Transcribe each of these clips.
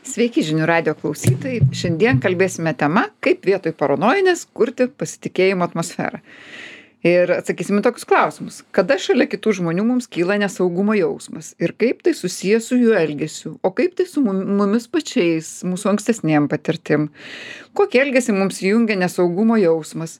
Sveiki žinių radijo klausytojai. Šiandien kalbėsime tema, kaip vietoj paranojinės kurti pasitikėjimo atmosferą. Ir atsakysime tokius klausimus. Kada šalia kitų žmonių mums kyla nesaugumo jausmas? Ir kaip tai susijęs su jų elgesiu? O kaip tai su mumis pačiais, mūsų ankstesnėm patirtim? Kokį elgesį mums jungia nesaugumo jausmas?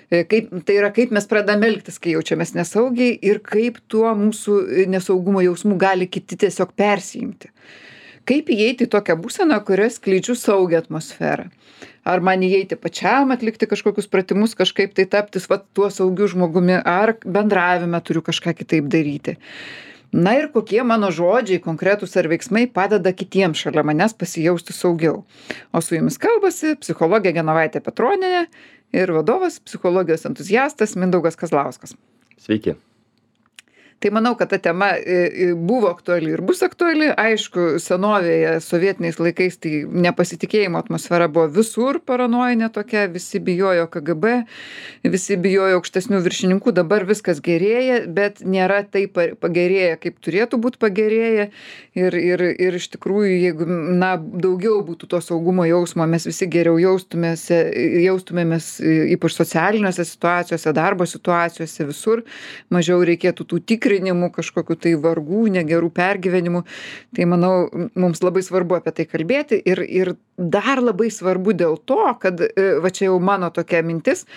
Kaip mes pradame elgtis, kai jaučiamės nesaugiai ir kaip tuo mūsų nesaugumo jausmu gali kiti tiesiog persijimti? Kaip įeiti į tokią būseną, kurioje skleidžiu saugią atmosferą? Ar man įeiti pačiam, atlikti kažkokius pratimus, kažkaip tai taptis tuo saugiu žmogumi, ar bendravime turiu kažką kitaip daryti? Na ir kokie mano žodžiai, konkretūs ar veiksmai padeda kitiems šalia manęs pasijausti saugiau? O su jumis kalbasi psichologė Genovaitė Petronienė ir vadovas psichologijos entuziastas Mindaugas Kazlauskas. Sveiki. Tai manau, kad ta tema buvo aktuali ir bus aktuali. Aišku, senovėje, sovietiniais laikais, tai nepasitikėjimo atmosfera buvo visur paranojinė tokia, visi bijojo KGB, visi bijojo aukštesnių viršininkų, dabar viskas gerėja, bet nėra taip pagerėję, kaip turėtų būti pagerėję. Ir iš tikrųjų, jeigu daugiau būtų to saugumo jausmo, mes visi geriau jaustumėmės ypač socialiniuose situacijose, darbo situacijose, visur, mažiau reikėtų tų tikrinimų, kažkokių tai vargų, negerų pergyvenimų. Tai manau, mums labai svarbu apie tai kalbėti ir dar labai svarbu dėl to, kad va čia jau mano tokia mintis,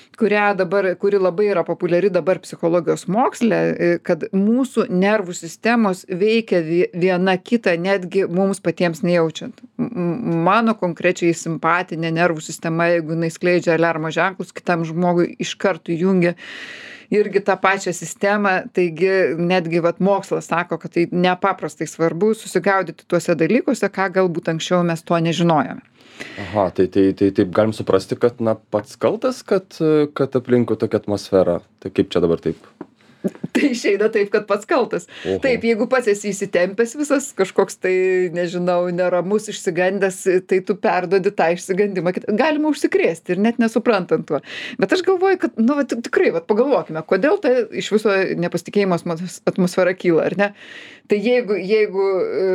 kuri labai yra populiari dabar psichologijos moksle, kad mūsų nervų sistemos veikia viena kitą netgi mums patiems nejaučiant. Mano konkrečiai simpatinė nervų sistema, jeigu jinai skleidžia aliarmo ženklus, kitam žmogui iš karto jungia irgi tą pačią sistemą, taigi netgi mokslas sako, kad tai nepaprastai svarbu susigaudyti tuose dalykuose, ką galbūt anksčiau mes to nežinojome. Aha, tai taip galim suprasti, kad pats kaltas, kad aplinkui tokia atmosfera. Tai kaip čia dabar taip? Tai išeina taip, kad pats kaltas. Oho. Taip, jeigu pats esi įsitempęs visas, kažkoks tai, nežinau, neramus, išsigandęs, tai tu perduodi tą išsigandimą. Galima užsikrėsti ir net nesuprantant tuo. Bet aš galvoju, kad, tikrai, pagalvokime, kodėl ta iš viso nepasitikėjimo atmosfera kyla, ar ne? Tai jeigu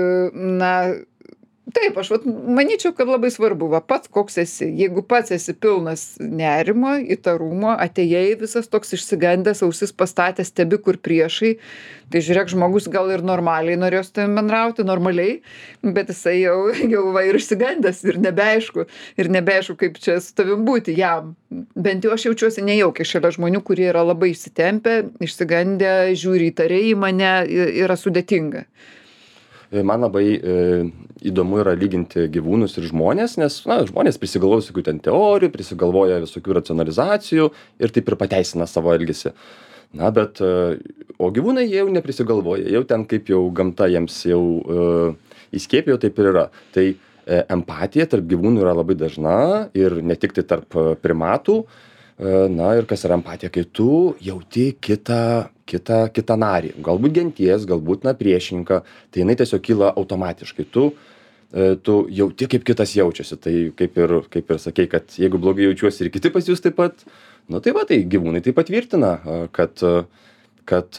taip, aš manyčiau, kad labai svarbu, pats koks esi. Jeigu pats esi pilnas nerimo, įtarumo, atėjai visas toks išsigandęs, ausis pastatęs, stebi kur priešai, tai žiūrėk, žmogus gal ir normaliai norėjo su tavim bendrauti, normaliai, bet jisai jau ir išsigandęs ir nebeaišku, kaip čia su tavim būti jam. Bent jau aš jaučiuosi nejaukiai šalia žmonių, kurie yra labai įsitempę, išsigandę, žiūri įtariai į mane, yra sudėtinga. Man labai įdomu yra lyginti gyvūnus ir žmonės, nes žmonės prisigalvoja visokių ten teorijų, prisigalvoja visokių racionalizacijų ir taip ir pateisina savo elgesį. Bet o gyvūnai jau neprisigalvoja, jau ten kaip jau gamta jiems jau įskiepijo, taip ir yra. Tai empatija tarp gyvūnų yra labai dažna ir ne tik tai tarp primatų. Ir kas yra empatija, kai tu jauti kitą narį, galbūt genties, galbūt priešininką, tai jinai tiesiog kyla automatiškai. Tu jauti, kaip kitas jaučiasi, tai kaip ir sakei, kad jeigu blogai jaučiuosi ir kiti pas jūs taip pat, tai gyvūnai taip patvirtina, kad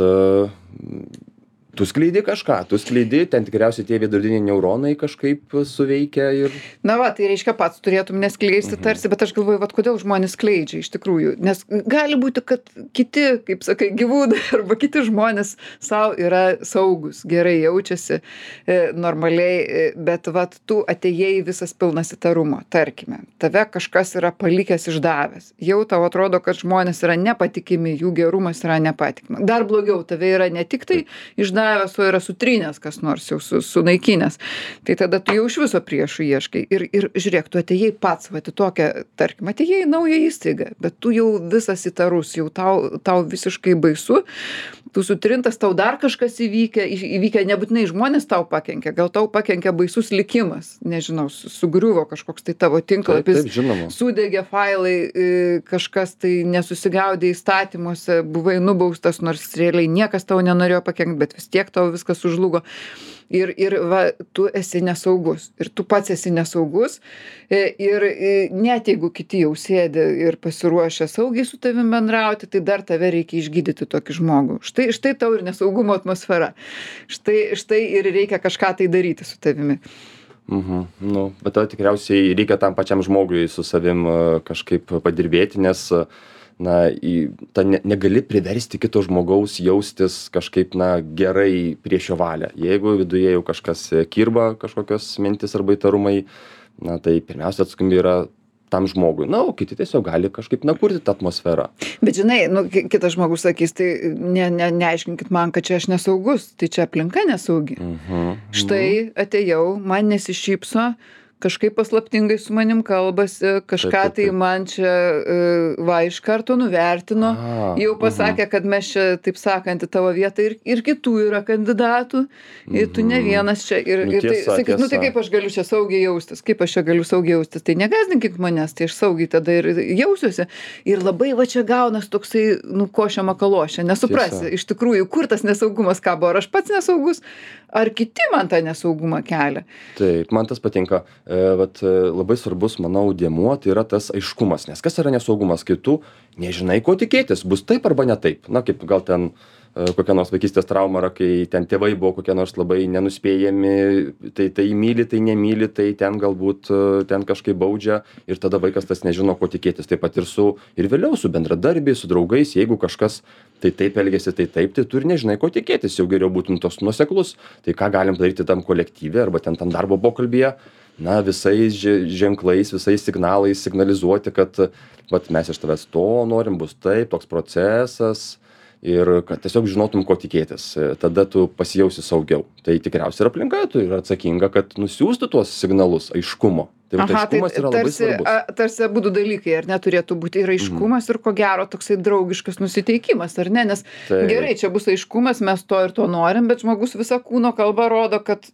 tu skleidi kažką, ten tikriausiai tie veidrodiniai neuronai kažkaip suveikia ir... Tai reiškia pats turėtum neskleisti tarsi, bet aš galvoju, kodėl žmonės skleidžia iš tikrųjų, nes gali būti, kad kiti, kaip sakai, gyvūnai arba kiti žmonės savo yra saugus, gerai jaučiasi, normaliai, bet tu atėjai visas pilnas įtarumo, tarkime, tave kažkas yra palikęs išdavęs, jau tau atrodo, kad žmonės yra nepatikimi, jų gerumas yra nepatikima. Dar blogiau, tave yra ne tik tai išdavęs, o yra sutrynęs kas nors jau sunaikinęs. Tai tada tu jau iš viso priešų ieškai. Ir žiūrėk, tu atėjai pats, tokia, tarkim, atėjai į naują įstaigą, bet tu jau visas įtarus, jau tau visiškai baisu, tu sutrintas, tau dar kažkas įvykę, nebūtinai žmonės tau pakenkia, gal tau pakenkia baisus likimas, nežinau, sugriuvo kažkoks tai tavo tinklapis, sudegė failai, kažkas tai nesusigaudė įstatymuose, buvai nubaustas, nors realiai niekas tau nenorėjo pakenkti, bet vis tiek tau viskas sužlugo. Ir tu esi nesaugus. Ir tu pats esi nesaugus. Ir net jeigu kiti jau sėdi ir pasiruošę saugiai su tavim bendrauti, tai dar tave reikia išgydyti tokį žmogų. Štai tau ir nesaugumo atmosfera. Štai ir reikia kažką tai daryti su tavimi. Nu, bet tada tikriausiai reikia tam pačiam žmogui su savim kažkaip padirbėti, nes negali priversti kito žmogaus jaustis kažkaip gerai prieš jo valią. Jeigu viduje jau kažkas kirba, kažkokios mintis arba įtarumai, tai pirmiausia atsakomybė yra tam žmogui. O kiti tiesiog gali kažkaip kurti tą atmosferą. Bet žinai, kitas žmogus sakys, tai neaiškinkit man, kad čia aš nesaugus, tai čia aplinka nesaugi. Štai atėjau, man nesišypso, kažkaip paslaptingai su manim kalbasi, kažką tai man čia iš karto nuvertino, jau pasakė, kad mes čia, taip sakant, į tavo vietą ir kitų yra kandidatų, ir tu ne vienas čia. Ir tai sakys, tai kaip aš galiu čia saugiai jaustis, tai negąsdinkit manęs, tai aš saugiai tada ir jausiuosi. Ir labai va čia gaunas toksai, košia makalošia, nesuprasi, iš tikrųjų, kur tas nesaugumas kabo, ar aš pats nesaugus, ar kiti man tą nesaugumą kelia. Taip, man tas patinka. Labai svarbus, manau, dėmuo, tai yra tas aiškumas. Nes kas yra nesaugumas, kai tu nežinai, ko tikėtis, bus taip arba ne taip. Kaip gal ten kokia nors vaikystės trauma, kai ten tėvai buvo kokie nors labai nenuspėjami, tai myli, tai nemyli, tai ten galbūt ten kažkaip baudžia ir tada vaikas tas nežino, ko tikėtis. Taip pat ir vėliau su bendradarbiais, su draugais, jeigu kažkas tai taip elgėsi, tai taip, tai tu ir nežinai, ko tikėtis, jau geriau būtum tos nuoseklus. Tai ką galim daryti tam kolektyve arba ten tam darbo pokalbyje, visais ženklais, visais signalais signalizuoti, kad mes iš tavęs to norim, bus taip, toks procesas. Ir kad tiesiog žinotum, ko tikėtis, tada tu pasijausi saugiau. Tai tikriausiai ir aplinka tu yra atsakinga, kad nusiųstų tuos signalus aiškumo. Tai aiškumas yra labai svarbus. Tarsi abudu dalykai, ar neturėtų būti ir aiškumas, ir ko gero toksai draugiškas nusiteikimas, ar ne? Nes gerai, čia bus aiškumas, mes to ir to norim, bet žmogus visą kūno kalbą rodo, kad,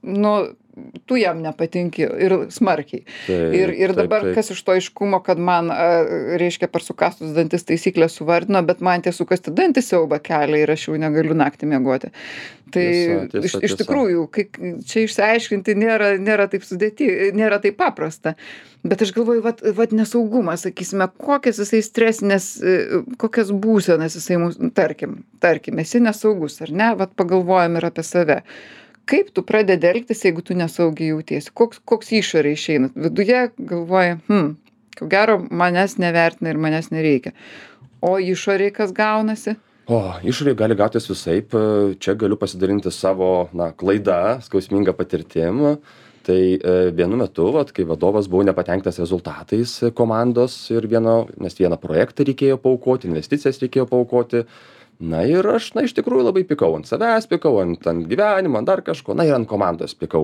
tu jam nepatinki ir smarkiai. Ir dabar kas iš to aiškumo, kad man, reiškia, per sukastus dantis taisyklę suvardino, bet man tie sukasti dantis siaubą kelia ir aš jau negaliu naktį miegoti. Tai iš tikrųjų, čia išsiaiškinti nėra taip sudėtinga, nėra taip paprasta. Bet aš galvoju, nesaugumas, sakysime, kokias jisai stresinės, kokias būsenas jisai mūsų, tarkim, esi nesaugus, ar ne? Pagalvojam ir apie save. Kaip tu pradedi elgtis, jeigu tu nesaugiai jautiesi? Koks išorė išeina? Viduje galvoja, ko gero manęs nevertina ir manęs nereikia. O išorė kas gaunasi? Išorė gali gautis visaip. Čia galiu pasidalinti savo klaidą, skausmingą patirtim. Tai vienu metu, kai vadovas buvo nepatenkintas rezultatais komandos ir nes vieną projektą reikėjo paaukoti, investicijas reikėjo paaukoti. Ir aš, iš tikrųjų labai pikau ant savęs, pikau ant gyvenimo, ant dar kažko, ir ant komandos pikau.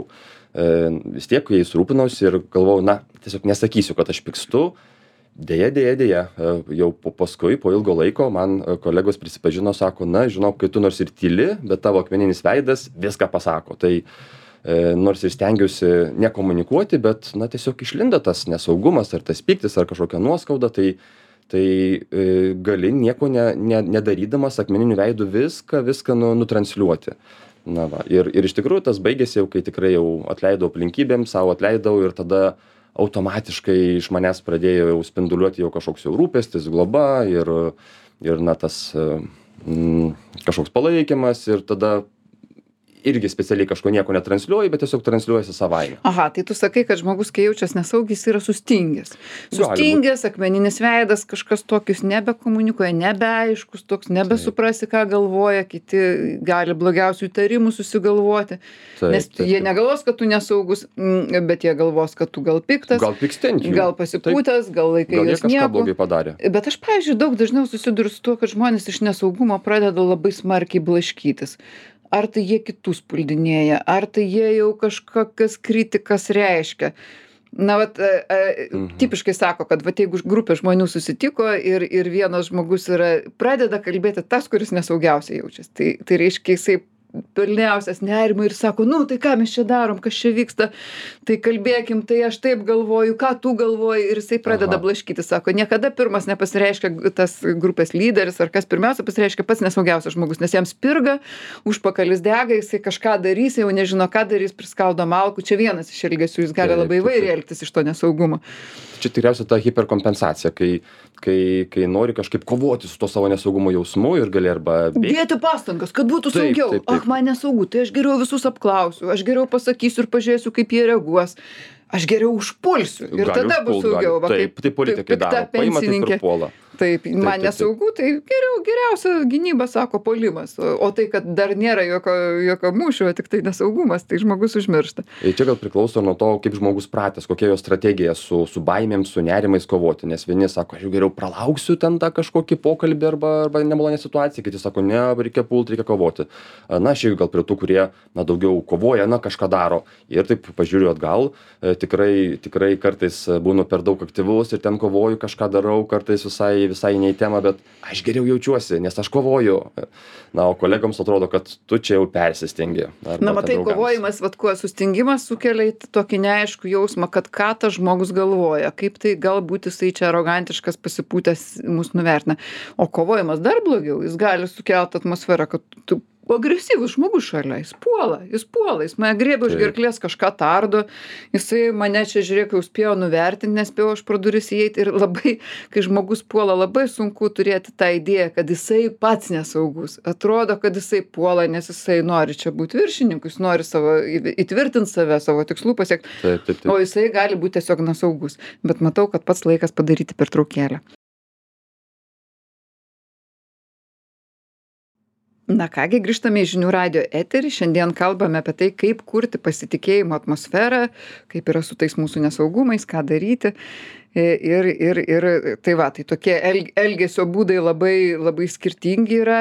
Vis tiek jais rūpinausi ir galvojau, tiesiog nesakysiu, kad aš pykstu. Deja, jau paskui, po ilgo laiko, man kolegos prisipažino, sako, žinau, kai tu nors ir tyli, bet tavo akmeninis veidas viską pasako. Tai nors ir stengiausi nekomunikuoti, bet, tiesiog išlinda tas nesaugumas, ar tas pyktis, ar kažkokia nuoskauda, tai gali nieko nedarydamas akmeniniu veidu viską nutransliuoti. Ir iš tikrųjų tas baigėsi jau, kai tikrai jau atleidau aplinkybėm, savo atleidau ir tada automatiškai iš manęs pradėjo jau spinduliuoti jau kažkoks jau rūpestis, globa ir tas kažkoks palaikymas ir tada irgi specialiai kažko nieko netransliuoji, bet tiesiog transliuojasi savaime. Tai tu sakai, kad žmogus, kai jaučiasi nesaugiai, jis yra sustingęs. Sustingęs, akmeninis veidas, kažkas tokius nebekomunikuoja, nebeaiškus, toks nebesuprasi, ką galvoja, kiti gali blogiausių įtarimų susigalvoti. Nes jie negalvos, kad tu nesaugus, bet jie galvos, kad tu gal piktas, gal pykstenti, gal pasipūtęs, gal laikai gal jos nieko. Kažką blogai padarė. Bet aš, pavyzdžiui, daug dažniau susiduriu su tuo, kad žmonės iš nesaugumo pradeda labai smarkiai blaškytis. Ar tai jie kitus puldinėja, ar tai jie jau kažkokias kritikas reiškia. Tipiškai sako, kad jeigu grupė žmonių susitiko ir vienas žmogus pradeda kalbėti tas, kuris nesaugiausiai jaučiasi. Tai reiškia, jisai pilniausias nerimo ir sako, tai ką mes čia darom, kas čia vyksta, tai kalbėkim, tai aš taip galvoju, ką tu galvoji, ir jisai pradeda blaškyti, sako, niekada pirmas nepasireiškia tas grupės lyderis, ar kas pirmiausia pasireiškia pats nesaugiausias žmogus, nes jam spirga, užpakalis dega, jisai kažką darys, jau nežino, ką darys, priskaldo malkų, čia vienas iš elgesių, jis gali labai įvairiai elgtis iš to nesaugumo. Čia tikriausiai ta hiperkompensacija, kai nori kažkaip kovoti su to savo nesaugumo jausmu ir gali arba dėti pastangas, kad būtų saugiau. ak, man nesaugu, tai aš geriau visus apklausiu, aš geriau pasakysiu ir pažiūrėsiu, kaip jie reaguos. Aš geriau užpulsiu ir Gali tada bus užpult, saugiau. Va, taip, tai politikai daro, paima taip ir puola. Taip, man taip. nesaugu, tai geriausia gynyba, sako, puolimas. O tai, kad dar nėra jokio mūšio, tik tai nesaugumas, tai žmogus užmiršta. Čia gal priklauso nuo to, kaip žmogus pratęs, kokia jo strategija su baimėm, su nerimais kovoti. Nes vieni sako, aš jau geriau pralauksiu ten tą kažkokį pokalbį arba nemalonę situaciją, kiti sako, ne, reikia pult, reikia kovoti. Na, aš jau gal prie tų, kurie daugiau kovoja, kažką daro. Ir taip pažiūriu atgal, tikrai kartais būnu per daug aktyvus ir ten kovoju, kažką darau, kartais visai ne į temą, bet aš geriau jaučiuosi, nes aš kovoju. Na, o kolegoms atrodo, kad tu čia jau persistengi. Na, matai, kovojimas, kuo sustingimas sukelia tokį neaiškų jausmą, kad ką tas žmogus galvoja, kaip tai galbūt jisai čia arogantiškas, pasipūtęs mus nuvertina. O kovojimas dar blogiau, jis gali sukelti atmosferą, kad tu agresyvus žmogus šalia, jis puola, jis mane griebia už gerklės, kažką tardo, jisai mane čia, žiūrėk, jau spėjo nuvertinti, nespėjau aš pro duris įeiti ir labai, kai žmogus puola, labai sunku turėti tą idėją, kad jisai pats nesaugus. Atrodo, kad jisai puola, nes jisai nori čia būti viršininku, jis nori įtvirtinti save, savo tikslų pasiekti, taip. O jisai gali būti tiesiog nesaugus. Bet matau, kad pats laikas padaryti pertraukėlę. Na kągi, grįžtame į Žinių radijo eterį. Šiandien kalbame apie tai, kaip kurti pasitikėjimo atmosferą, kaip yra su tais mūsų nesaugumais, ką daryti. Ir tai va, tai tokie elgesio būdai labai skirtingi yra.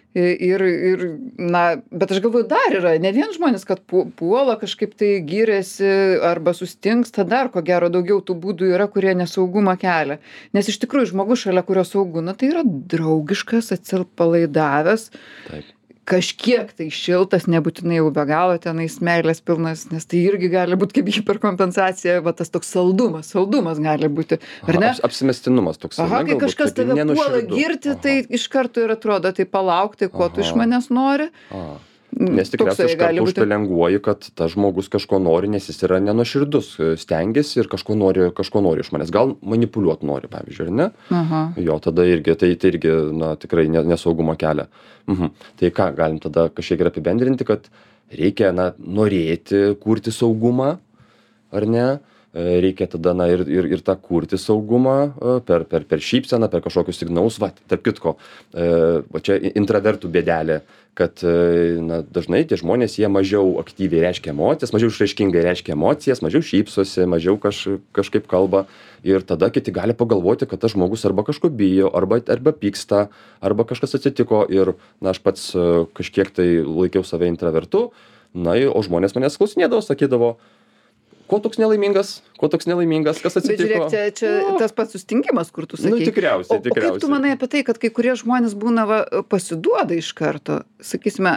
Bet aš galvoju, dar yra ne vien žmonės, kad puola kažkaip tai giriasi arba sustingsta, dar ko gero daugiau tų būdų yra, kurie nesaugumą kelia. Nes iš tikrųjų žmogus šalia kurio saugu, tai yra draugiškas, atsilpalaidavęs. Taip. Kažkiek tai šiltas, nebūtinai jau be galo tenais meilės pilnas, nes tai irgi gali būti kaip hiperkompensacija, va tas toks saldumas gali būti, ar ne? Apsimestinumas toks. Kai kažkas tave puola girti, tai iš karto ir atrodo, tai palauk, tai ko tu iš manęs nori? Nes tikriausiai iš karto užpelenguoji, kad tas žmogus kažko nori, nes jis yra nenuoširdus, stengiasi ir kažko nori iš manęs. Gal manipuliuot nori, pavyzdžiui, ar ne? Jo, tada irgi, tai irgi, tikrai nesaugumą kelia. Tai ką, galim tada kažkiek ir apibendrinti, kad reikia, norėti kurti saugumą, ar ne? Reikia tada, ir tą kurti saugumą per šypseną, per kažkokius signalus. Va, tarp kitko, čia intravertų bėdelė, kad dažnai tie žmonės, jie mažiau aktyviai reiškia emocijas, mažiau išraiškingai reiškia emocijas, mažiau šypsosi, mažiau kažkaip kalba. Ir tada kiti gali pagalvoti, kad tas žmogus arba kažko bijo, arba pyksta, arba kažkas atsitiko. Ir aš pats kažkiek tai laikiau save intravertu, o žmonės manęs klausinėdavo, sakydavo, Ko toks nelaimingas, kas atsitiko? Bet žiūrėk, čia tas pats sustingimas, kur tu sakei. Tikriausiai. O kaip tu manai apie tai, kad kai kurie žmonės būna pasiduoda iš karto, sakysime,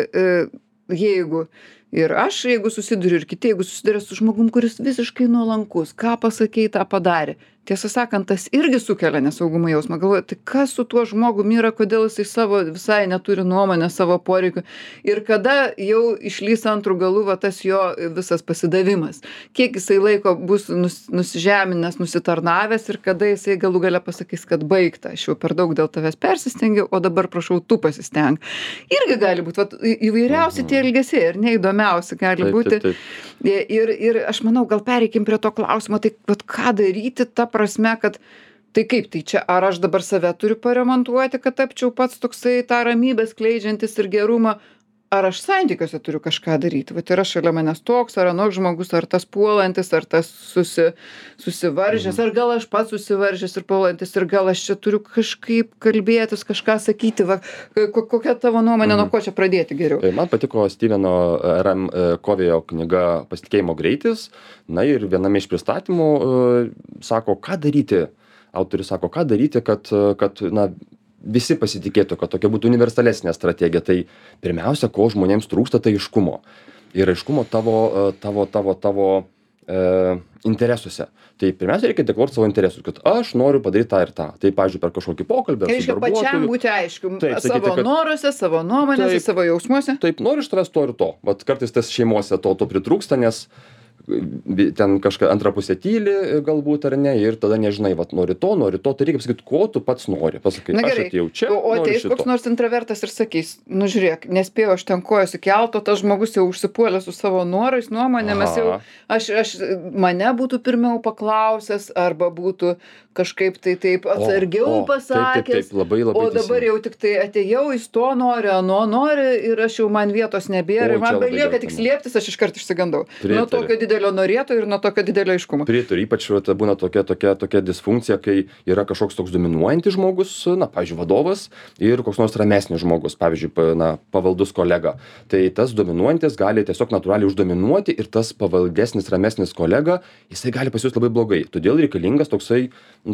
jeigu susiduriu ir kiti, jeigu susiduria su žmogum, kuris visiškai nuolankus, ką pasakei, tą padarė. Tiesą sakant, tas irgi sukelia nesaugumo jausmą. Galvoju, tai kas su tuo žmogumi yra, kodėl jisai savo visai neturi nuomonę, savo poreikių. Ir kada jau išlys antrų galų tas jo visas pasidavimas. Kiek jisai laiko bus nusižeminęs, nusitarnavęs ir kada jisai galų gale pasakys, kad baigta, aš jau per daug dėl tavęs persistengiau, o dabar prašau tu pasisteng. Irgi gali būti, įvairiausi tie elgesiai ir neįdomiausi gali būti. Taip. Ir aš manau, gal pereikim prie to klausimo, tai ką daryti ta prasme, kad tai kaip, tai čia ar aš dabar save turiu paremontuoti, kad tapčiau pats toksai tą ramybę skleidžiantis ir gerumą, ar aš santykiuose turiu kažką daryti. Vat yra šalia manęs toks, ar anoks žmogus, ar tas puolantis, ar tas susivaržęs, ar gal aš pats susivaržęs ir puolantis, ir gal aš čia turiu kažkaip kalbėtis, kažką sakyti, kokia tavo nuomonė, nuo ko čia pradėti geriau. Man patiko Steveno R.M. Covey'o knyga Pasitikėjimo greitis, ir viename iš pristatymų sako, ką daryti, autorius sako, ką daryti, kad visi pasitikėtų, kad tokia būtų universalesnė strategija. Tai pirmiausia, ko žmonėms trūksta, tai aiškumo. Ir aiškumo tavo interesuose. Tai pirmiausia, reikia deklaruoti savo interesus, kad aš noriu padaryti tą ir tą. Tai, pavyzdžiui, per kažkokį pokalbį. Reiškia pačiam būti aišku. Savo noruose, savo nuomonėse, savo jausmuose. Taip, noriu iš tavęs to ir to. Vat kartais tas šeimose to pritrūksta, nes ten kažką antra pusė tyli galbūt ar ne ir tada nežinai, vat nori to, tai reikia pasakyti, ko tu pats nori. Pasakai, Na aš gerai, atėjau čia, o noriu ateis šito. koks nors intravertas ir sakys, nu žiūrėk, nespėjau aš ten kojos įkelt, o tas žmogus jau užsipuolė su savo norais, nuomonėmis, jau mane būtų pirmiau paklausęs arba būtų kažkaip tai taip atsargiau pasakęs, taip, labai o dabar jau tik tai atėjau, jis to nori, ano nori ir aš jau man vietos nebėra ir man belieka tik slėptis, aš iškart išsigandau. Nuo tokio didelio norėto ir nuo tokio didelio aiškumo. Pritariu, ypač būna tokia disfunkcija, kai yra kažkoks toks dominuojantis žmogus, na, pavyzdžiui, vadovas ir koks nors ramesnis žmogus, pavyzdžiui, na, pavaldus kolega. Tai tas dominuojantis gali tiesiog natūraliai uždominuoti ir tas pavaldesnis, ramesnis kolega, jisai gali pasijusti labai blogai. Todėl reikalingas toksai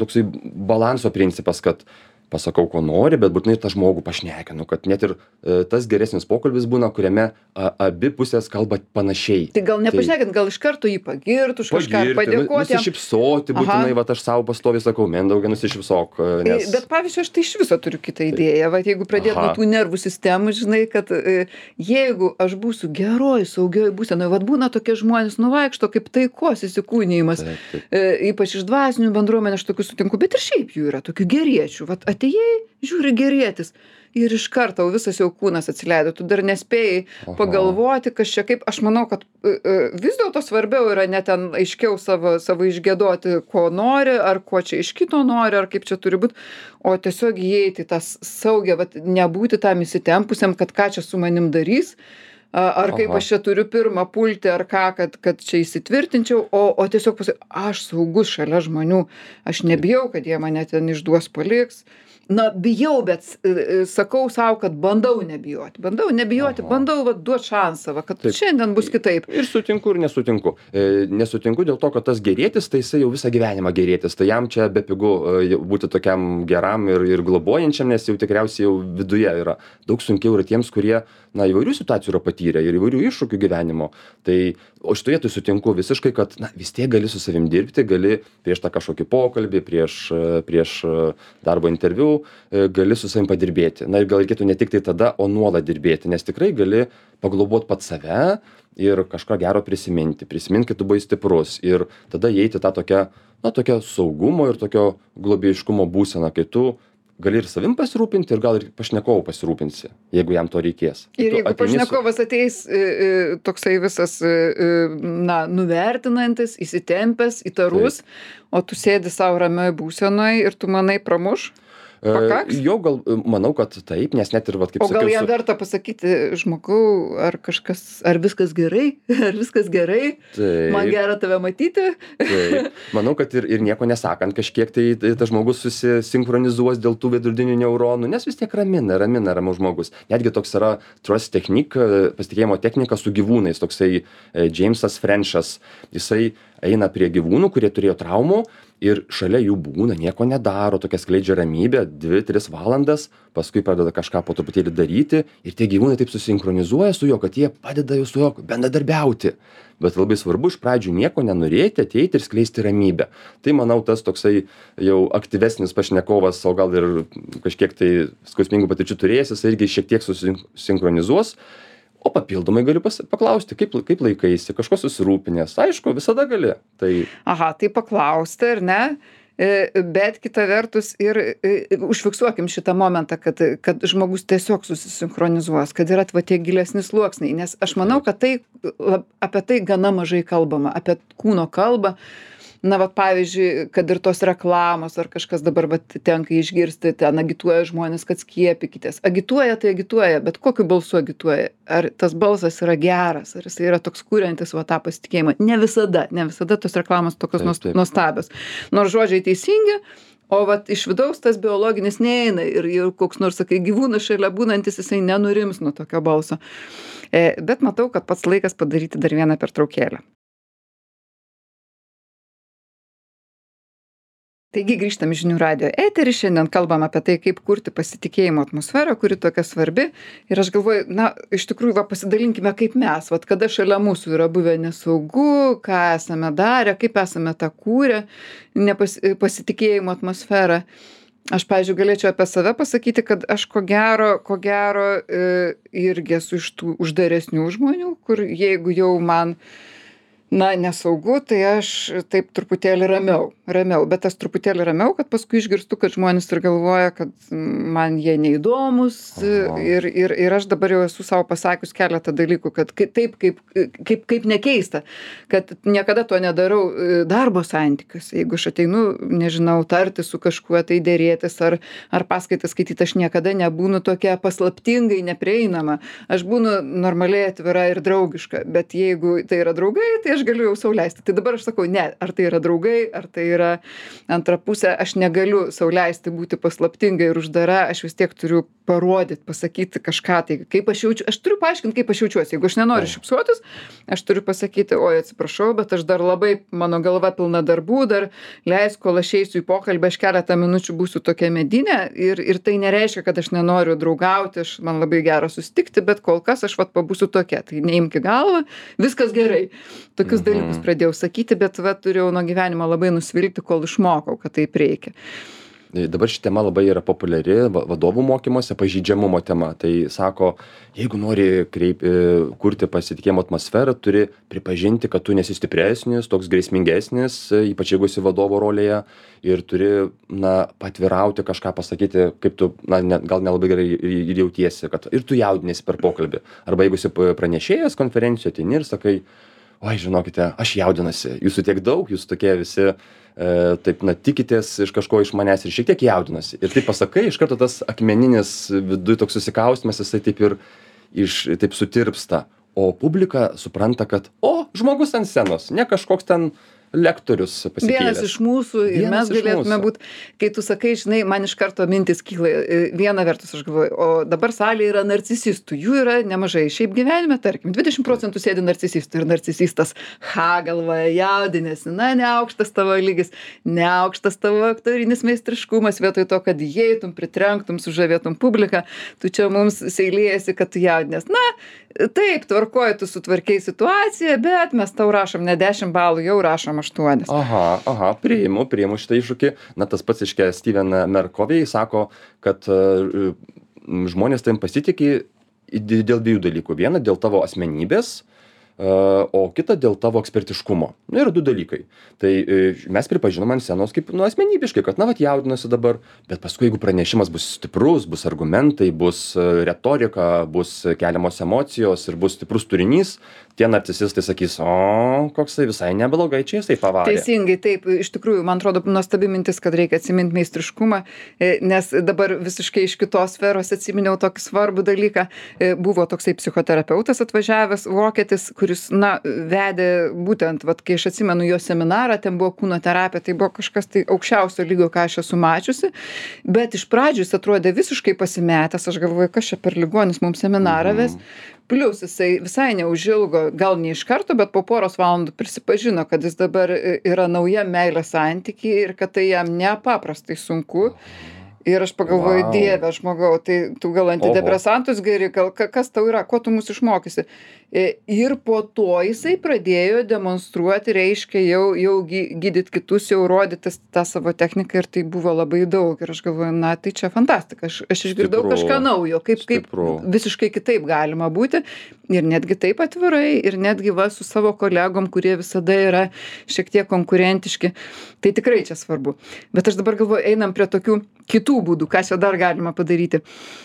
balanso principas, kad pasakau, ko nori, bet būtinai tą žmogų pašnekinu, kad net ir tas geresnis pokalbis būna, kuriame abi pusės kalba panašiai. Tai gal nepašnekint, gal iš karto jį pagirt, už kažką padėkoti. Nusišypsoti, būtinai, va, aš savo pastoviai sakau, Mindaugai, nusišypsok. Nes... Bet pavyzdžiui, aš tai iš viso turiu kitą idėją, va, jeigu pradėt nuo tų nervų sistemų, žinai, kad jeigu aš būsiu geroj, saugioj būsenoj, va, būna tokie žmonės nuvaikšto kaip taikos įsikūnijimas, ypač iš dvasinių bendruomenės aš tokių sutinku, bet ir šiaip jų yra tokių geriečių. Vat atėjai, žiūri gerėtis ir iš karto visas jau kūnas atsileido, tu dar nespėjai pagalvoti, kas čia kaip. Aš manau, kad vis dėlto svarbiau yra ne ten aiškiau savo išgiedoti, ko nori, ar ko čia iš kito nori, ar kaip čia turi būti, o tiesiog įeiti tą saugią, vat, nebūti tam įsitempusiam, kad ką čia su manim darys. Ar kaip aš čia turiu pirmą pulti, ar ką, kad čia įsitvirtinčiau, o tiesiog pasakyti, aš saugus šalia žmonių, aš nebijau, kad jie mane ten išduos, paliks. Na, bijau, bet sakau savo, kad bandau nebijoti, bandau duoti šansą, kad šiandien bus kitaip. Ir sutinku, ir nesutinku. Nesutinku dėl to, kad tas gerėtis, tai jisai jau visą gyvenimą gerėtis, tai jam čia bepigu būti tokiam geram ir globojančiam, nes jau tikriausiai jau viduje yra. Daug sunkiau yra tiems, kurie, na, įvairių situacijų yra patyrę ir įvairių iššūkių gyvenimo. Tai, o šitoje vietoje sutinku visiškai, kad, na, vis tiek gali su savim dirbti, gali prieš tą kažkokį pokalbį, prieš darbo interviu, gali su savim padirbėti. Na ir gal reikėtų ne tik tai tada, o nuolat dirbėti, nes tikrai gali paglobot pat save ir kažką gero prisiminti, kad tu buvai stiprus ir tada įeiti tą tokią saugumo ir tokio globėjiškumo būseną, kai tu gali ir savim pasirūpinti ir gal ir pašnekovų pasirūpinsi, jeigu jam to reikės. Ir jeigu pašnekovas ateis toksai visas, na, nuvertinantis, įsitempęs, įtarus, o tu sėdi savo ramioj būsenoj ir tu manai pramuš? Pakaks? Jo, gal manau, kad taip, nes net ir, vat, kaip sakiau... O gal jam verta pasakyti, žmogau, ar viskas gerai? Ar viskas gerai? Taip. Man gera tave matyti? Taip. Manau, kad ir nieko nesakant, kažkiek tai tas žmogus susisinchronizuos dėl tų veidrodinių neuronų, nes vis tiek ramina ramus žmogus. Netgi toks yra trust technique, pasitikėjimo technika su gyvūnais, toksai Jamesas Frenchas. Jisai eina prie gyvūnų, kurie turėjo traumų ir šalia jų būna, nieko nedaro, tokia skleidžia ramybę 2-3 valandas, paskui pradeda kažką po truputėlį daryti ir tie gyvūnai taip susinchronizuoja su juo, kad jie padeda jau su juo bendradarbiauti. Bet labai svarbu iš pradžių nieko nenorėti, ateiti ir skleisti ramybę. Tai, manau, tas toksai jau aktyvesnis pašnekovas, o gal ir kažkiek tai skausmingų patirčių turėjęs, jis irgi šiek tiek susinchronizuos. O papildomai galiu paklausti, kaip laikaisi, kažko susirūpinęs. Aišku, visada gali. Tai paklausti, ar ne? Bet kita vertus ir užfiksuokim šitą momentą, kad žmogus tiesiog susisinchronizuos, kad yra tie gilesni sluoksniai. Nes aš manau, kad apie tai gana mažai kalbama, apie kūno kalbą. Na, vat, pavyzdžiui, kad ir tos reklamos ar kažkas dabar tenka išgirsti, ten agituoja žmonės, kad skiepykitės. Agituoja, bet kokiu balsu agituoja? Ar tas balsas yra geras, ar jis yra toks kuriantis tą pasitikėjimą? Ne visada tos reklamos tokios nuostabios. Nors žodžiai teisingi, o iš vidaus tas biologinis neeina ir koks nors, sakai, gyvūnas šalia būnantis, jisai nenurims nuo tokio balso. Bet matau, kad pats laikas padaryti dar vieną pertraukėlę. Taigi grįžtam į Žinių radijo eterį, šiandien kalbam apie tai, kaip kurti pasitikėjimo atmosferą, kuri tokia svarbi. Ir aš galvoju, na, iš tikrųjų, pasidalinkime kaip mes, kada šalia mūsų yra buvę nesaugu, ką esame darę, kaip esame tą kūrę, pasitikėjimo atmosferą. Aš, pavyzdžiui, galėčiau apie save pasakyti, kad aš ko gero irgi esu iš tų uždaresnių žmonių, kur jeigu jau man Na, nesaugu, tai aš taip truputėlį ramiau, bet tas truputėlį ramiau, kad paskui išgirstu, kad žmonės ir galvoja, kad man jie neįdomus Aha. ir aš dabar jau esu savo pasakius keletą dalykų, kad taip, kaip nekeista, kad niekada to nedarau darbo santykiuose. Jeigu aš ateinu, nežinau, tarti su kažkuo, tai dėrėtis ar paskaitą skaityti, aš niekada nebūnu tokia paslaptingai neprieinama. Aš būnu normaliai atvira ir draugiška, bet jeigu tai yra draugai, tai aš galiu jau sau leisti. Tai dabar aš sakau, ne, ar tai yra draugai, ar tai yra antra pusė, aš negaliu sau leisti būti paslaptinga ir uždara, aš vis tiek turiu parodyti, pasakyti kažką, tai kaip aš jaučiu, aš turiu paaiškinti, kaip aš jaučiuosi. Jeigu aš nenoriu šypsotis, aš turiu pasakyti, oi, atsiprašau, bet aš dar labai, mano galva pilna darbų, dar leis, kol aš eisiu į pokalbį, aš keletą minučių būsiu tokia medinė ir tai nereiškia, kad aš nenoriu draugauti, man labai gera susitikti, bet kol kas aš pabūsiu tokia, tai neimk į galvą, viskas gerai. Tokius dalykus pradėjau sakyti, bet turėjau nuo gyvenimo labai nusvilti, kol išmokau, kad taip reikia. Dabar ši tema labai yra populiari vadovų mokymuose, pažeidžiamumo tema. Tai sako, jeigu nori kurti pasitikėjimo atmosferą, turi pripažinti, kad tu nesi stipresnis, toks grėsmingesnis, ypač jeigu esi vadovo rolėje, ir turi patvirauti kažką pasakyti, kaip tu gal nelabai gerai ir jautiesi, kad ir tu jaudinėsi per pokalbį. Arba jeigu esi pranešėjas konferencijoje, ateini ir sakai, oi, žinokite, aš jaudinasi, jūsų tiek daug, jūs tokie visi taip, tikitės iš kažko iš manęs ir šiek tiek jaudinasi. Ir taip pasakai, iš karto tas akmeninis viduj toks susikaustimas, jisai taip ir taip sutirpsta. O publika supranta, kad, žmogus ant scenos, ne kažkoks ten lektorius pasikėlęs. Vienas iš mūsų ir mes galėtume būti, kai tu sakai, žinai, man iš karto mintis kyla, viena vertus aš galvoju, o dabar salėje yra narcisistų, jų yra nemažai, šiaip gyvenime, tarkim, 20% sėdi narcisistų ir narcisistas, galvoja, jaudinėsi, neaukštas tavo lygis, neaukštas tavo aktorinis meistriškumas, vietoj to, kad įeitum, pritrenktum, sužavėtum publiką, tu čia mums seilėjasi, kad tu jaudinės. Taip, tvarkoji, tu sutvarkei situaciją, bet mes tau rašom ne 10 balų, jau rašom 8. Aha, priimu šitą iššūkį. Tas pats iškia Steven Merkovej sako, kad žmonės tavim pasitikė dėl 2 dalykų. Viena dėl tavo asmenybės, o kita dėl tavo ekspertiškumo. Yra 2 dalykai. Tai mes pripažinom ant scenos kaip asmenybiškai, kad jaudinasi dabar, bet paskui jeigu pranešimas bus stiprus, bus argumentai, bus retorika, bus keliamos emocijos ir bus stiprus turinys, tie narcisistai sakys, koksai visai neblogai čia jisai pavarė. Teisingai, taip, iš tikrųjų, man atrodo, nuostabi mintis, kad reikia atsiminti meistriškumą, nes dabar visiškai iš kitos sferos atsiminiau tokį svarbų dalyką. Buvo toksai psichoterapeutas atvažiavęs, vokietis, kuris, vedė būtent, kai aš atsimenu jo seminarą, ten buvo kūno terapija, tai buvo kažkas tai aukščiausio lygio, ką aš esu mačiusi, bet iš pradžių jis atrodė visiškai pasimetęs, aš galvoju, kas čia per ligonis mums seminarą ves. Plius jisai visai neužilgo, gal ne iš karto, bet po poros valandų prisipažino, kad jis dabar yra nauja meilės santykiai ir kad tai jam nepaprastai sunku. Ir aš pagalvoju, Dieve, žmogau, tai tu gal antidepresantus geri, kas tau yra, ko tu mus išmokysi. Ir po to jisai pradėjo demonstruoti, reiškia jau gydyti kitus, jau rodyti tą savo techniką ir tai buvo labai daug. Ir aš galvoju, tai čia fantastika, aš išgirdau kažką naujo, kaip visiškai kitaip galima būti ir netgi taip atvirai ir netgi su savo kolegom, kurie visada yra šiek tiek konkurentiški. Tai tikrai čia svarbu. Bet aš dabar galvoju, einam prie tokių kitų būdų, ką čia dar galima padaryti.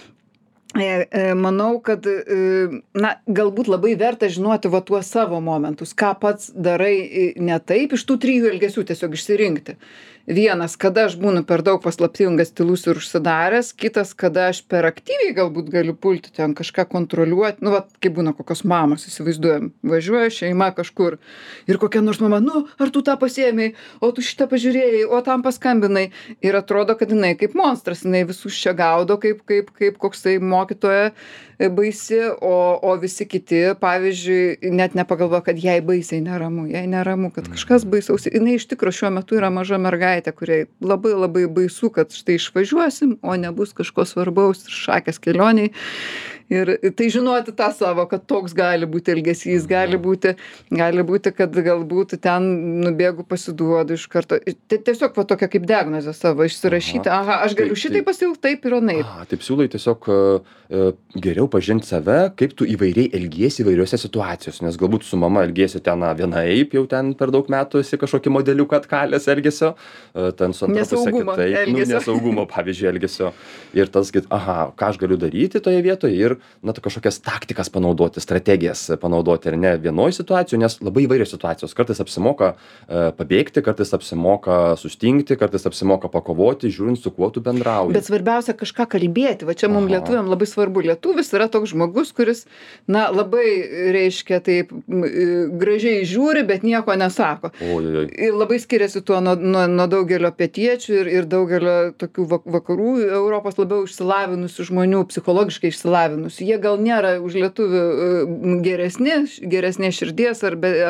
Manau, kad galbūt labai verta žinoti tuos savo momentus, ką pats darai ne taip, iš tų 3 elgesių tiesiog išsirinkti. Vienas, kada aš būnu per daug paslaptingas, tylus ir užsidaręs, kitas, kada aš per aktyviai galbūt galiu pulti ten kažką kontroliuoti, kaip būna kokios mamos, įsivaizduojam, važiuoja šeima kažkur ir kokia nors mama, ar tu tą pasiėmei, o tu šitą pažiūrėjai, o tam paskambinai ir atrodo, kad jinai kaip monstras, jinai visus čia gaudo, kaip koksai mokytoja baisi, o visi kiti, pavyzdžiui, net nepagalvoja, kad jai baisiai neramu, kad kažkas baisaus. Jinai iš tikrųjų šiuo metu yra maža mergaitė, kuriai labai labai baisu, kad štai išvažiuosim, o nebus kažko svarbaus ir šakės kelioniai. Ir tai žinoti tą savo, kad toks gali būti elgesys, gali būti, kad galbūt ten nubėgu pasiduodu iš karto. Tiesiog va tokia kaip diagnozė savo išsirašyti, aha, aš galiu šitai pasiilgti, taip ir anaip. Taip siūlai tiesiog geriau pažinti save, kaip tu įvairiai elgiesi įvairiose situacijose, nes galbūt su mama elgiesi ten vienaip, jau ten per daug metų esi kažkokį modeliuką atkalęs elgesio, ten su antra pusė kitaip, nesaugumo, pavyzdžiui, elgesio. Ir tas, aha, ką aš galiu daryti toje vietoje ir, na, kažkokias taktikas panaudoti, strategijas panaudoti, ar ne, vienoje situacijoje, nes labai įvairios situacijos. Kartais apsimoka pabėgti, kartais apsimoka sustingti, kartais apsimoka pakovoti, žiūrint, su kuo tu bendrauji. Bet svarbiausia kažką kalbėti. Va čia mums lietuviam labai svarbu. Lietuvis yra toks žmogus, kuris, na, labai, reiškia, taip gražiai žiūri, bet nieko nesako. Ojojoj. Ir labai skiriasi tuo nuo daugelio pietiečių ir daugelio tokių vakarų Europos labiau išsilavinusių žmonių, psichologiškai išsilavinusių. Jie gal nėra už lietuvių geresnė širdies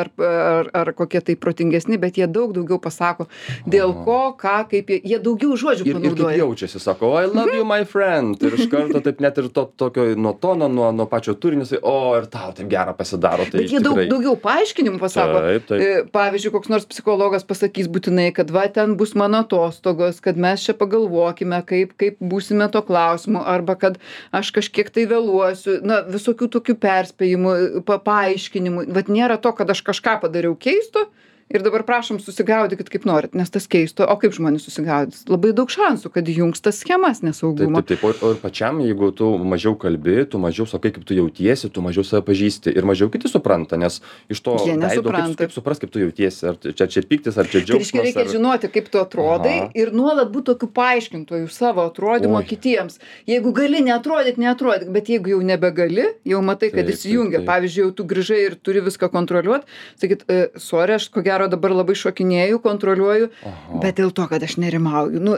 ar kokie tai protingesni, bet jie daug daugiau pasako, dėl ko, ką, kaip jie daugiau žodžių panaudoja. Ir kaip jaučiasi, sako, I love you, my friend. Ir iš karto taip net ir tokio nuo tono, nuo pačio turinio, ir tau taip gera pasidaro. Tai bet jie daugiau paaiškinimų pasako. Taip. Pavyzdžiui, koks nors psichologas pasakys būtinai, kad va ten bus mano atostogos, kad mes čia pagalvokime, kaip būsime to klausimu, arba kad aš kažkiek tai vėluosiu, na, visokių tokių perspėjimų, paaiškinimų. Vat nėra to, kad aš kažką padariau keisto ir dabar prašom susigaudykit kaip norit, nes tas keisto, o kaip žmonės susigaudys? Labai daug šansų, kad įjungs tas schemas nesaugumo. Taip. O ir pačiam, jeigu tu mažiau kalbi, tu mažiau sakai, kaip tu jautiesi, tu mažiau save pažįsti ir mažiau kiti supranta, nes iš to veido kaip supras, kaip tu jautiesi, ar čia pyktis, ar čia džiaugsmas. Tai reikia žinoti, kaip tu atrodai ir nuolat būti tokiu paaiškintoju savo atrodymo kitiems. Jeigu gali neatrodyk, bet jeigu jau nebegali, jau matai, kad įsijungia. Pavyzdžiui, jau tu grįžai ir turi viską kontroliuoti, sakyt, sorry, aš ko gero dabar labai šokinėju, kontroliuoju, bet dėl to, kad aš nerimauju. Nu,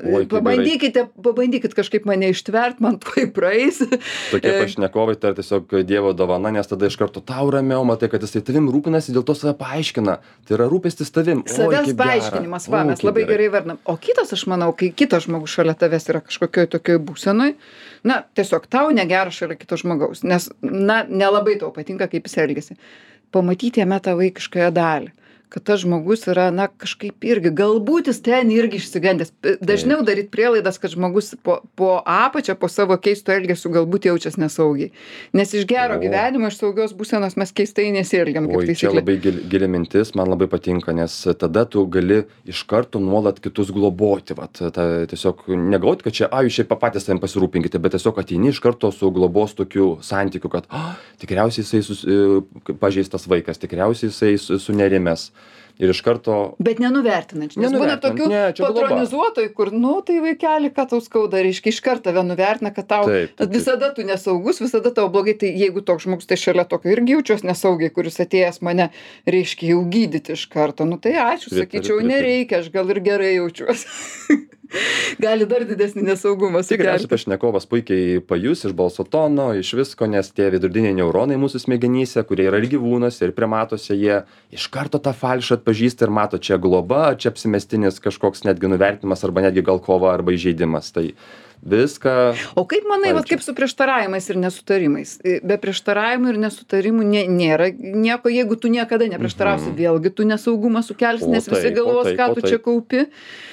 pabandykit kažkaip mane ištvert, man tuoj praeis. Tokie pašnekovai tai tiesiog Dievo dovana, nes tada iš karto tau ramiau, matai, kad jisai tavim rūpinasi, dėl to save paaiškina. Tai yra rūpestis tavim. Savęs paaiškinimas, mes labai gerai vardinam. O kitas, aš manau, kai kitas žmogus šalia tavęs yra kažkokioj tokioj būsenoj, na, tiesiog tau negera šalia kito žmogaus, nes, na, nelabai tau patinka, kaip jis elgiasi. Pamatyti jame tą vaikiškąją dalį. Kad tas žmogus yra, na, kažkaip irgi, galbūt jis ten irgi išsigandęs. Dažniau daryt prielaidas, kad žmogus po apačią, po savo keisto elgesiu galbūt jaučiasi nesaugiai. Nes iš gero gyvenimo, iš saugios būsenos mes keistai nesielgiam. Čia labai gili mintis, man labai patinka, nes tada tu gali iš karto nuolat kitus globoti. Tiesiog negalvoti, kad čia, jūs šiaip patys savim pasirūpinkite, bet tiesiog ateini iš karto su globos tokiu santykiu, kad tikriausiai jisai pažeistas vaikas, tikriausiai jisai sunerimęs. Ir iš karto... Bet nenuvertinančiai. Nes būna tokių patronizuotojų, kur, nu, tai vaikeli, ką tau skauda, reiškia, iš karto tave nuvertina, kad tau visada tu nesaugus, visada tau blogai, tai jeigu toks žmogus, tai šalia tokio irgi jaučiuos nesaugiai, kuris atėjęs mane, reiškia, jau gydyti iš karto. Nu, tai ačiū, sakyčiau, nereikia, aš gal ir gerai jaučiuosi. Gali dar didesnį nesaugumą sukelti. Tikriausiai pašnekovas puikiai pajus iš balso tono, iš visko, nes tie viduriniai neuronai mūsų smegenyse, kurie yra ir gyvūnuose, ir primatuose, jie iš karto tą falšą atpažįsta ir mato, čia globa, čia apsimestinis kažkoks netgi nuvertinimas, arba netgi gal kova, arba įžeidimas. Tai viską... O kaip manai, kaip su prieštaravimais ir nesutarimais? Be prieštaravimų ir nesutarimų nėra nieko, jeigu tu niekada neprieštarausi, vėlgi tu nesaugumą sukelsi, nes visi galvos, ką tu čia kaupi.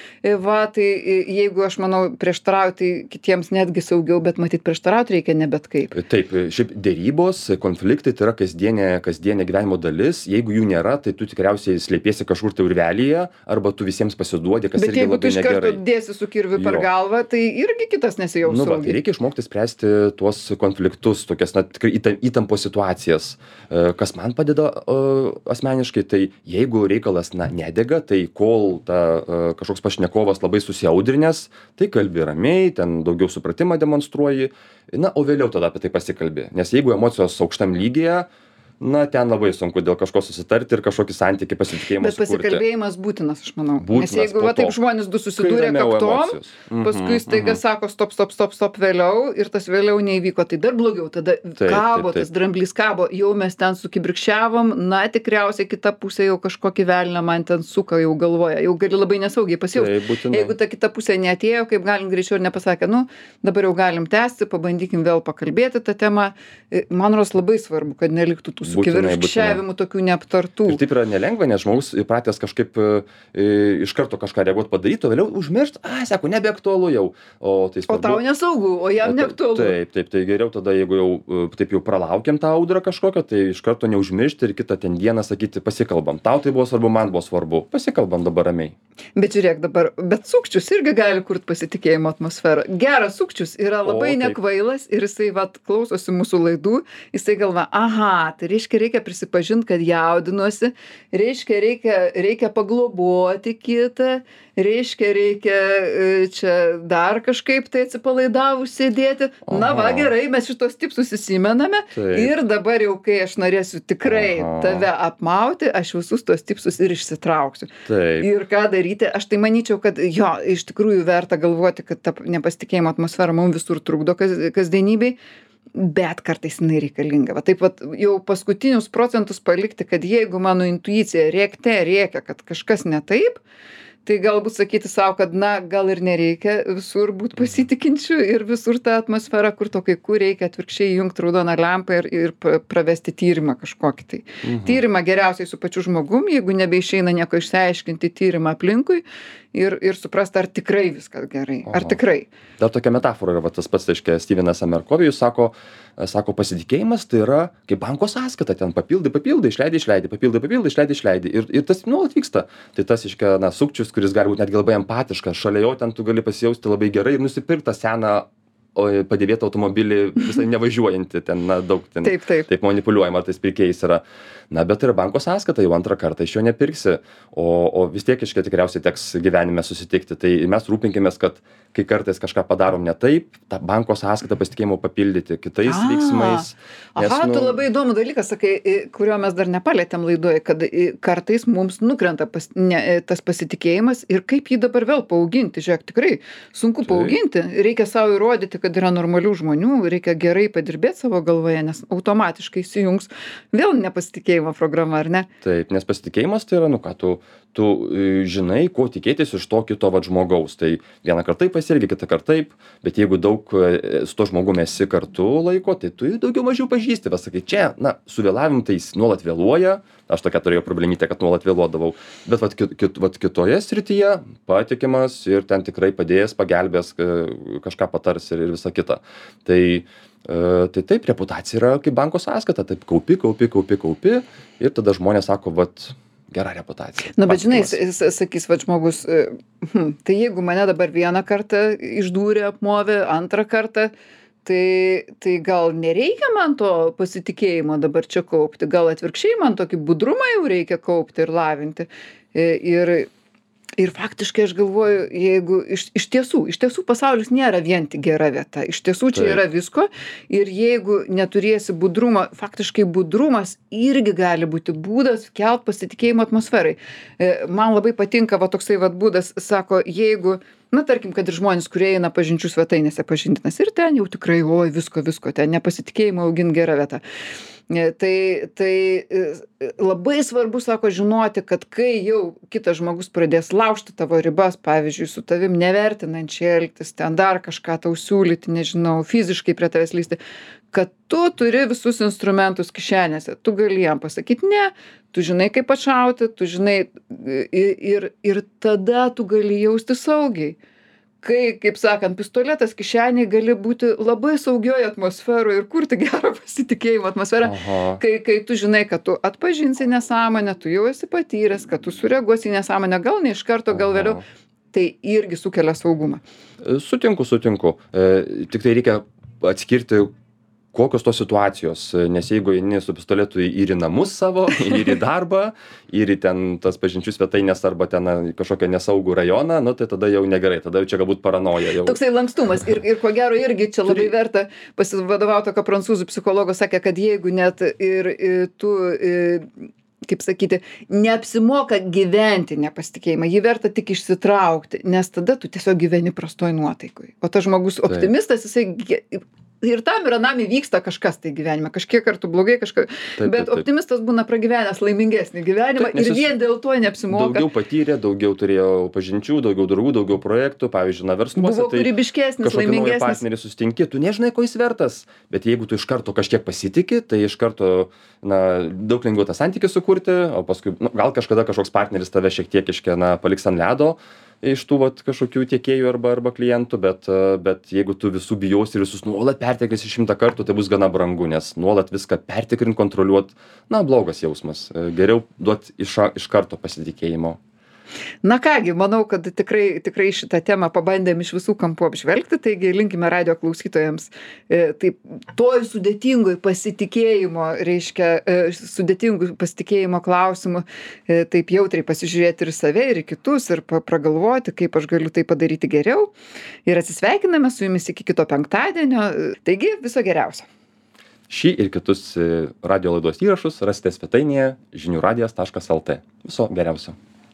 Va, tai jeigu aš manau prieštarauti, tai kitiems netgi saugiau, bet matyt prieštarauti reikia ne bet kaip. Taip, šiaip dėrybos, konfliktai tai yra kasdienė gyvenimo dalis. Jeigu jų nėra, tai tu tikriausiai slėpiesi kažkur tai urvelyje, arba tu visiems pasiduodi, kas irgi labai negerai. Bet jeigu tu iš karto dėsi su kirviu per galvą, tai irgi kitas nesijaus saugiai. Tai reikia išmokti spręsti tuos konfliktus, tokias tikrai įtampos situacijas. Kas man padeda asmeniškai, tai jeigu reikalas nedega, tai kol kažkoks pašnekovas labai susiaudrinęs, tai kalbi ramiai, ten daugiau supratimą demonstruoji, o vėliau tada apie tai pasikalbi. Nes jeigu emocijos aukštam lygyje, na, ten labai sunku dėl kažko susitarti ir kažkokį santykį, pasitikėjimą Bet sukurti. pasikalbėjimas būtinas, aš manau. Būtinas Nes jeigu po va, taip to. žmonės du susidūrė Kai ramiau kaktom, emocijos. paskui staiga sako stop vėliau ir tas vėliau neįvyko, tai dar blogiau, tada kabo, taip. tas dramblys kabo, jau mes ten sukibirkščiavom, na tikriausiai kita pusė jau kažkokį velnę man ten suka, jau galvoja, jau gali labai nesaugiai pasijausti. Taip, būtinai. Jeigu ta kita pusė neatėjo, kaip galim greičiau ir nepasakė, nu dabar jau galim tęsti, pabandykim vėl pakalbėti tą temą. Man rodos labai svarbu, kad neliktų tų sukivirkščiavimų tokių neaptartų. Ir taip yra nelengva, nes žmogus įpratęs kažkaip iš karto kažką reaguoti padaryti, o vėliau užmiršt, sako, nebeaktualu jau. O tau nesaugu, o jam neaktualu. Taip, tai geriau tada, jeigu jau taip jau pralaukiam tą audrą kažkokią, tai iš karto neužmiršti ir kitą ten dieną sakyti, pasikalbam. Tau tai buvo svarbu, man buvo svarbu. Pasikalbam dabar ramiai. Bet žiūrėk dabar, bet sukčius irgi gali kurti pasitikėjimo atmosferą. Geras sukčius yra labai nekvailas ir jisai vat klausosi mūsų laidų, jisai galva, aha, tai reiškia prisipažinti, kad jaudinuosi, reiškia reikia pagloboti kitą, reikia čia dar kažkaip tai atsipalaidavus sėdėti. Na va, gerai, mes šitos tipsus įsimename ir dabar jau, kai aš norėsiu tikrai tave apmauti, aš visus tos tipsus ir išsitrauksiu. Ir ką daryti? Aš tai manyčiau, kad jo, iš tikrųjų verta galvoti, kad ta nepasitikėjimo atmosfera mums visur trukdo kasdienybei. Bet kartais jinai reikalinga. Va taip vat jau paskutinius procentus palikti, kad jeigu mano intuicija rėkia, kad kažkas ne taip, tai galbūt sakyti savo, kad na, gal ir nereikia visur būti pasitikinčiu ir visur tą atmosferą, kur to kai kur reikia atvirkščiai įjungti raudoną lempą ir pravesti tyrimą kažkokį tai. Tyrimą geriausiai su pačiu žmogum, jeigu nebeišeina nieko išsiaiškinti, tyrimą aplinkui ir suprasti, ar tikrai viskas gerai, ar tikrai. Dar tokia metafora yra, va, tas pats, reiškia, Stevenas Amerkovijus sako, pasitikėjimas tai yra kaip banko sąskaita, ten papildai, išleidi, papildai, išleidi. Ir tas nuolat vyksta. Tai tas, reiškia, sukčius, kuris gali būti netgi labai empatiškas, šalia jo ten tu gali pasijausti labai gerai ir nusipirkti tą seną padėvėtą automobilį visai nevažiuojantį, ten daug ten taip manipuliuojama tais pirkėjais yra. Na, bet ir banko sąskaita jau antrą kartą iš jo nepirksi, o vis tiek tikriausiai teks gyvenime susitikti. Tai mes rūpinkimės, kad kai kartais kažką padarom ne taip, tą banko sąskaitą pasitikėjimo papildyti kitais veiksmais. Tu labai įdomų dalyką sakai, kurio mes dar nepalėtėm laidoje, kad kartais mums nukrenta tas pasitikėjimas ir kaip jį dabar vėl paauginti. Žiūrėk, tikrai sunku paauginti, reikia savo įrodyti, kad yra normalių žmonių, reikia gerai padirbėti savo galvoje, nes automatiškai įsijungs vėl nepasitikėjimo programa, ar ne? Taip, nes pasitikėjimas tai yra, nu ką, tu žinai, ko tikėtis iš to kito žmogaus. Tai vieną kartą taip pasielgi, kitą kartą taip, bet jeigu daug su to žmogumi esi kartu laiko, tai tu daugiau mažiau pažįsti. Sakai, čia, suvėlavim, tai jis nuolat vėluoja, aš tokia turėjau problemytę, kad nuolat vėluodavau, bet kitoje srityje patikimas ir ten tikrai padės, pagelbės, kažką patars ir visa kita. Tai taip, reputacija yra kaip banko sąskaita, taip kaupi ir tada žmonės sako, gera reputacija. Na, bet žinai, sakys, žmogus, tai jeigu mane dabar vieną kartą išdūrė, apmovė, antrą kartą, tai gal nereikia man to pasitikėjimo dabar čia kaupti, gal atvirkščiai man tokį budrumą jau reikia kaupti ir lavinti. Ir faktiškai aš galvoju, jeigu iš tiesų pasaulis nėra vien tik gera vieta, iš tiesų čia yra visko ir jeigu neturėsi budrumo, faktiškai budrumas irgi gali būti būdas kelt pasitikėjimo atmosferai. Man labai patinka toksai būdas, sako, jeigu, tarkim, kad ir žmonės, kurie eina pažinčių svetainėse pažintinas ir ten jau tikrai, visko, ten nepasitikėjimo augint gera vieta. Tai labai svarbu, sako, žinoti, kad kai jau kitas žmogus pradės laužti tavo ribas, pavyzdžiui, su tavim nevertinančiai elgtis, ten dar kažką tau siūlyti, nežinau, fiziškai prie tavęs lysti, kad tu turi visus instrumentus kišenėse, tu gali jam pasakyti ne, tu žinai kaip atšauti, tu žinai ir tada tu gali jausti saugiai. Kai, kaip sakant, pistoletas kišenėje gali būti labai saugioj atmosferoje ir kurti gerą pasitikėjimo atmosferą, kai tu žinai, kad tu atpažinsi nesąmonę, tu jau esi patyręs, kad tu sureaguosi į nesąmonę, gal ne iš karto, gal vėliau, tai irgi sukelia saugumą. Sutinku. Tik tai reikia atskirti, kokios tos situacijos, nes jeigu eini su pistoletu ir į namus savo, ir į darbą, ir į ten tas pažinčių svetainės arba ten į kažkokią nesaugų rajoną, nu tai tada jau negerai, tada jau čia galbūt paranoja. Jau. Toksai lankstumas ir ko gero irgi čia labai verta pasivadovauti, tokio prancūzų psichologo sakė, kad jeigu net ir tu, kaip sakyti, neapsimoka gyventi nepasitikėjimą, jį verta tik išsitraukti, nes tada tu tiesiog gyveni prastoj nuotaikoj. O tas žmogus optimistas, jisai ir tam ir anam įvyksta kažkas tai gyvenime, kažkiek kartų blogai, bet optimistas būna pragyvenęs laimingesnį gyvenimą ir vien dėl to neapsimoka. Daugiau patyrė, daugiau turėjo pažinčių, daugiau draugų, daugiau projektų, pavyzdžiui, versluose. Buvo kūrybiškesnis, laimingesnis. Kažkokį partnerį susitinki, tu nežinai, ko jis vertas, bet jeigu tu iš karto kažkiek pasitiki, tai iš karto daug lengviau tą santykį sukurti, o paskui gal kažkada kažkoks partneris tave šiek tiek paliks ant ledo iš tų kažkokių tiekėjų arba klientų, bet jeigu tu visų bijausi ir visus nuolat perteklisi 100 kartų, tai bus gana brangu, nes nuolat viską pertikrint, kontroliuot, blogas jausmas. Geriau duot iš karto pasitikėjimo. Na kągi, manau, kad tikrai šitą temą pabandėm iš visų kampų apžvelgti, taigi linkime radijo klausytojams taip toj sudėtingoj pasitikėjimo, sudėtingų pasitikėjimo klausimų taip jautriai pasižiūrėti ir save, ir kitus, ir pragalvoti, kaip aš galiu tai padaryti geriau. Ir atsisveikiname su jumis iki kito penktadienio. Taigi, viso geriausio. Šį ir kitus radijo laidos įrašus rasite svetainėje žiniųradijas.lt. Viso geriausio.